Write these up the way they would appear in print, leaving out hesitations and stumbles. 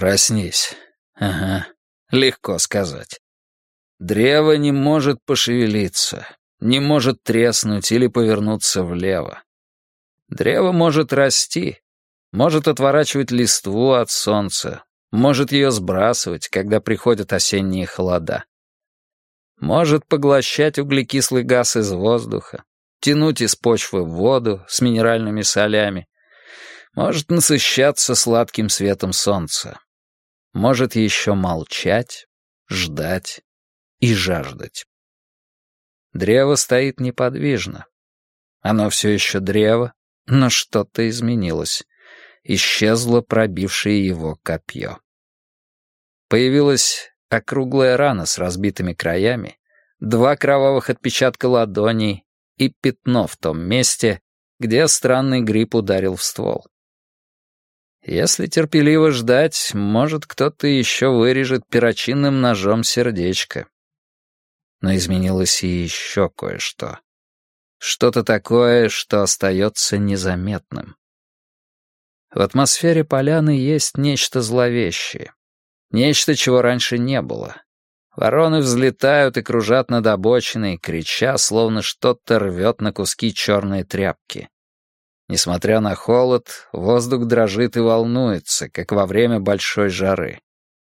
Проснись. Ага, легко сказать. Древо не может пошевелиться, не может треснуть или повернуться влево. Древо может расти, может отворачивать листву от солнца, может ее сбрасывать, когда приходят осенние холода. Может поглощать углекислый газ из воздуха, тянуть из почвы воду с минеральными солями, может насыщаться сладким светом солнца, может еще молчать, ждать и жаждать. Древо стоит неподвижно. Оно все еще древо, но что-то изменилось. Исчезло пробившее его копье. Появилась округлая рана с разбитыми краями, 2 кровавых отпечатка ладоней и пятно в том месте, где странный гриб ударил в ствол. Если терпеливо ждать, может, кто-то еще вырежет перочинным ножом сердечко. Но изменилось и еще кое-что. Что-то такое, что остается незаметным. В атмосфере поляны есть нечто зловещее. Нечто, чего раньше не было. Вороны взлетают и кружат над обочиной, крича, словно что-то рвет на куски черные тряпки. Несмотря на холод, воздух дрожит и волнуется, как во время большой жары.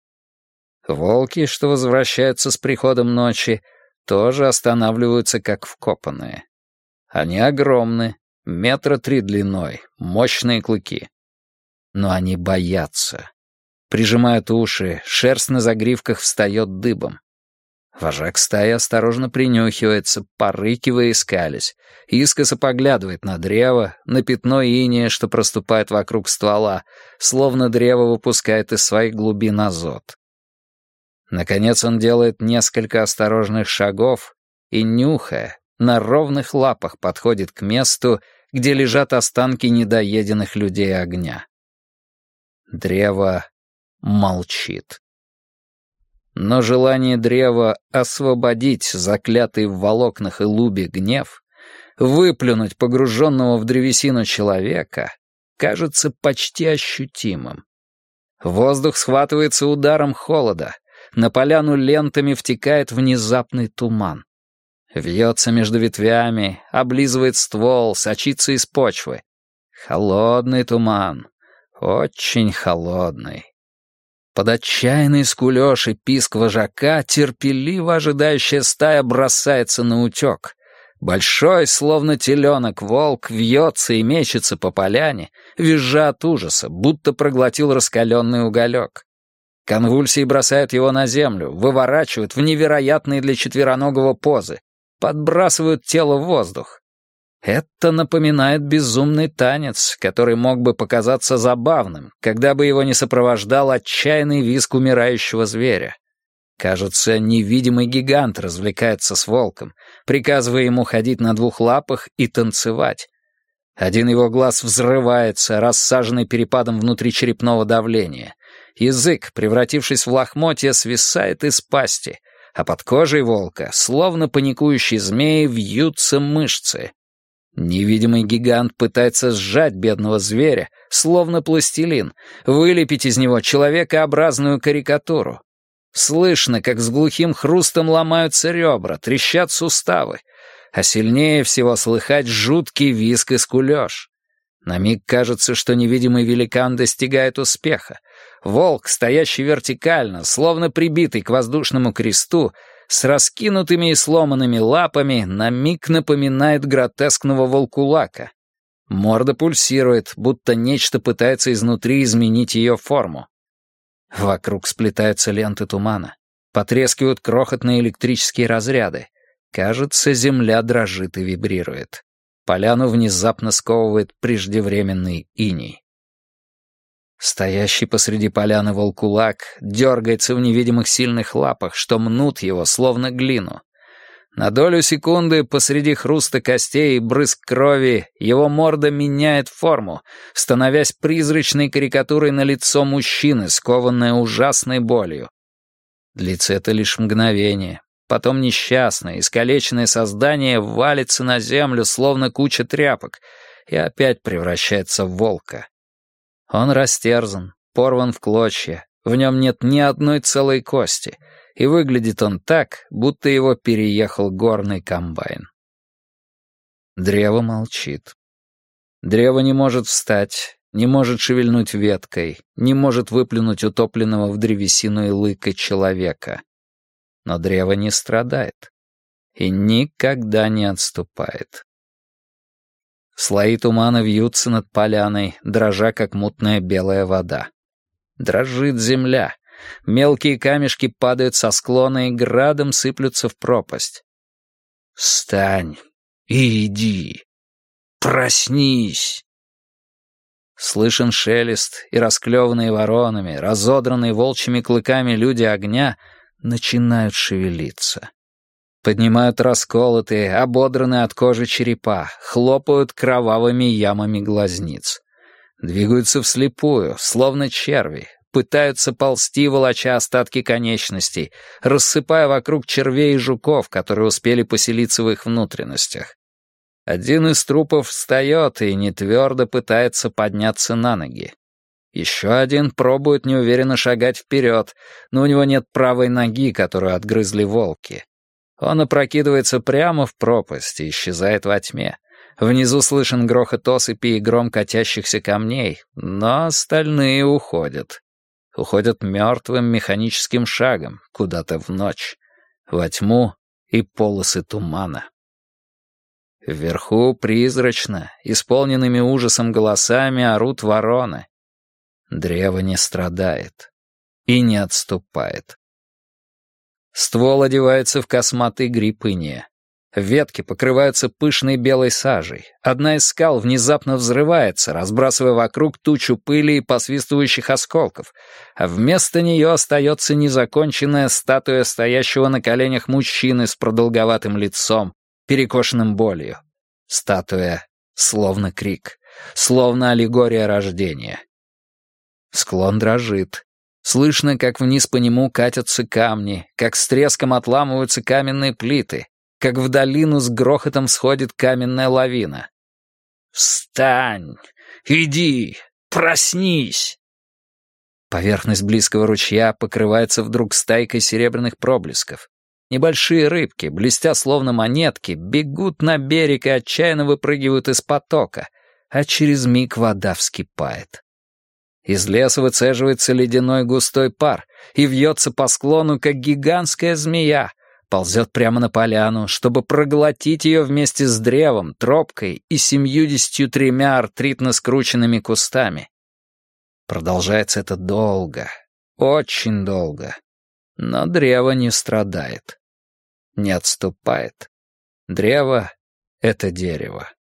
Волки, что возвращаются с приходом ночи, тоже останавливаются как вкопанные. Они огромны, 3 метра длиной, мощные клыки. Но они боятся. Прижимают уши, шерсть на загривках встает дыбом. Вожак стаи осторожно принюхивается, порыкивая и скалясь, искоса поглядывает на древо, на пятно инея, что проступает вокруг ствола, словно древо выпускает из своих глубин азот. Наконец он делает несколько осторожных шагов и, нюхая, на ровных лапах подходит к месту, где лежат останки недоеденных людей огня. Древо молчит. Но желание древа освободить заклятый в волокнах и лубе гнев, выплюнуть погруженного в древесину человека, кажется почти ощутимым. Воздух схватывается ударом холода, на поляну лентами втекает внезапный туман. Вьется между ветвями, облизывает ствол, сочится из почвы. Холодный туман, очень холодный. Под отчаянный скулёж и писк вожака терпеливо ожидающая стая бросается на утёк. Большой, словно теленок, волк вьется и мечется по поляне, визжа от ужаса, будто проглотил раскаленный уголек. Конвульсии бросают его на землю, выворачивают в невероятные для четвероногого позы, подбрасывают тело в воздух. Это напоминает безумный танец, который мог бы показаться забавным, когда бы его не сопровождал отчаянный визг умирающего зверя. Кажется, невидимый гигант развлекается с волком, приказывая ему ходить на 2 лапах и танцевать. Один его глаз взрывается, рассаженный перепадом внутричерепного давления. Язык, превратившись в лохмотья, свисает из пасти, а под кожей волка, словно паникующий змей, вьются мышцы. Невидимый гигант пытается сжать бедного зверя, словно пластилин, вылепить из него человекообразную карикатуру. Слышно, как с глухим хрустом ломаются ребра, трещат суставы, а сильнее всего слыхать жуткий визг и скулёж. На миг кажется, что невидимый великан достигает успеха. Волк, стоящий вертикально, словно прибитый к воздушному кресту, с раскинутыми и сломанными лапами, на миг напоминает гротескного волкулака. Морда пульсирует, будто нечто пытается изнутри изменить ее форму. Вокруг сплетаются ленты тумана, потрескивают крохотные электрические разряды. Кажется, земля дрожит и вибрирует. Поляну внезапно сковывает преждевременный иней. Стоящий посреди поляны волкулак дергается в невидимых сильных лапах, что мнут его, словно глину. На долю секунды посреди хруста костей и брызг крови его морда меняет форму, становясь призрачной карикатурой на лицо мужчины, скованное ужасной болью. Длится это лишь мгновение. Потом несчастное, искалеченное создание валится на землю, словно куча тряпок, и опять превращается в волка. Он растерзан, порван в клочья, В нем нет ни одной целой кости, и выглядит он так, будто его переехал горный комбайн. Древо молчит. Древо не может встать, не может шевельнуть веткой, не может выплюнуть утопленного в древесину и лыка человека. Но древо не страдает и никогда не отступает. Слои тумана вьются над поляной, дрожа, как мутная белая вода. Дрожит земля. Мелкие камешки падают со склона и градом сыплются в пропасть. «Встань и иди! Проснись!» Слышен шелест, и расклеванные воронами, разодранные волчьими клыками люди огня начинают шевелиться. Поднимают расколотые, ободранные от кожи черепа, хлопают кровавыми ямами глазниц. Двигаются вслепую, словно черви, пытаются ползти, волоча остатки конечностей, рассыпая вокруг червей и жуков, которые успели поселиться в их внутренностях. Один из трупов встает и нетвердо пытается подняться на ноги. Еще один пробует неуверенно шагать вперед, но у него нет правой ноги, которую отгрызли волки. Он опрокидывается прямо в пропасть и исчезает во тьме. Внизу слышен грохот осыпи и гром катящихся камней, но остальные уходят. Уходят мертвым механическим шагом куда-то в ночь, во тьму и полосы тумана. Вверху призрачно, исполненными ужасом голосами орут вороны. Древо не страдает и не отступает. Ствол одевается в косматый гриб инея. Ветки покрываются пышной белой сажей. Одна из скал внезапно взрывается, разбрасывая вокруг тучу пыли и посвистывающих осколков, а вместо нее остается незаконченная статуя стоящего на коленях мужчины с продолговатым лицом, перекошенным болью. Статуя словно крик, словно аллегория рождения. Склон дрожит. Слышно, как вниз по нему катятся камни, как с треском отламываются каменные плиты, как в долину с грохотом сходит каменная лавина. «Встань! Иди! Проснись!» Поверхность близкого ручья покрывается вдруг стайкой серебряных проблесков. Небольшие рыбки, блестя словно монетки, бегут на берег и отчаянно выпрыгивают из потока, а через миг вода вскипает. Из леса выцеживается ледяной густой пар и вьется по склону, как гигантская змея, ползет прямо на поляну, чтобы проглотить ее вместе с древом, тропкой и 73 артритно скрученными кустами. Продолжается это долго, очень долго, но древо не страдает, не отступает. Древо — это дерево.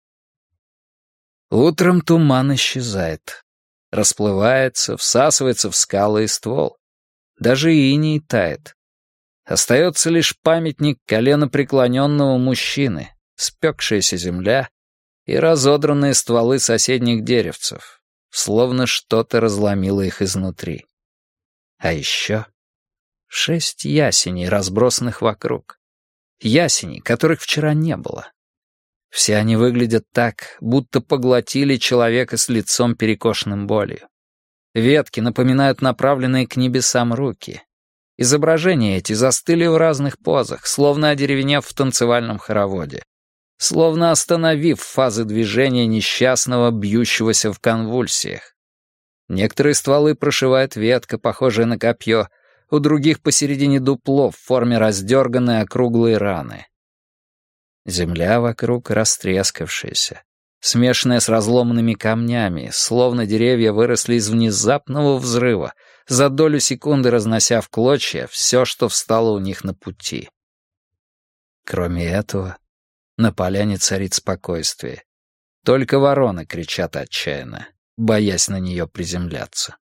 Утром туман исчезает. Расплывается, всасывается в скалы и ствол. Даже иней тает. Остается лишь памятник коленопреклоненного мужчины, спекшаяся земля и разодранные стволы соседних деревцев, словно что-то разломило их изнутри. А еще 6 ясеней, разбросанных вокруг. Ясеней, которых вчера не было. Все они выглядят так, будто поглотили человека с лицом, перекошенным болью. Ветки напоминают направленные к небесам руки. Изображения эти застыли в разных позах, словно одеревенев в танцевальном хороводе, словно остановив фазы движения несчастного, бьющегося в конвульсиях. Некоторые стволы прошивает ветка, похожая на копье, у других посередине дупло в форме раздерганной округлой раны. Земля вокруг растрескавшаяся, смешанная с разломанными камнями, словно деревья выросли из внезапного взрыва, за долю секунды разнося в клочья все, что встало у них на пути. Кроме этого, на поляне царит спокойствие. Только вороны кричат отчаянно, боясь на нее приземляться.